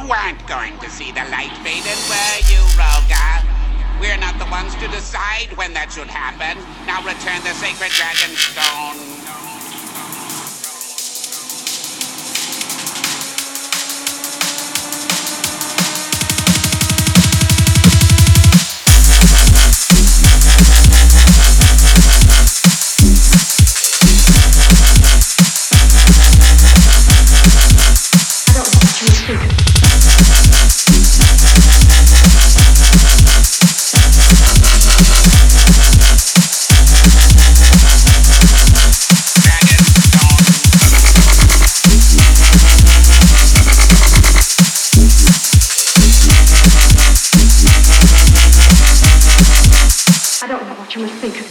weren't going to see the light fading, were you, Roga? We're not the ones to decide when that should happen. Now return the sacred dragon stone. You must think.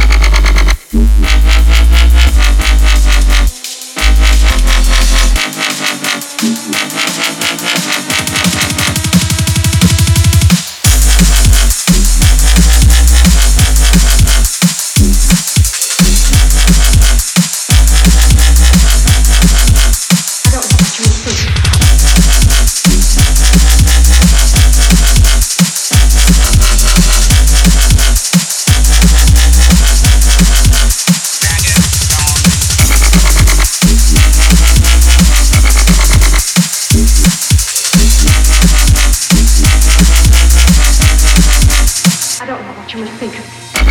You must think.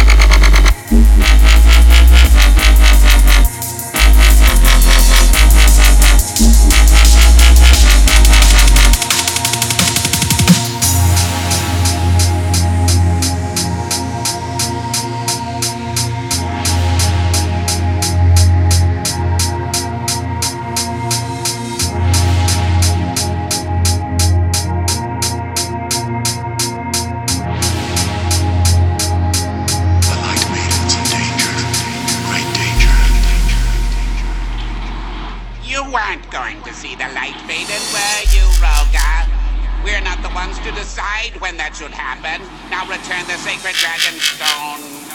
You weren't going to see the light fading, were you, Roga? We're not the ones to decide when that should happen. Now return the sacred dragon stone.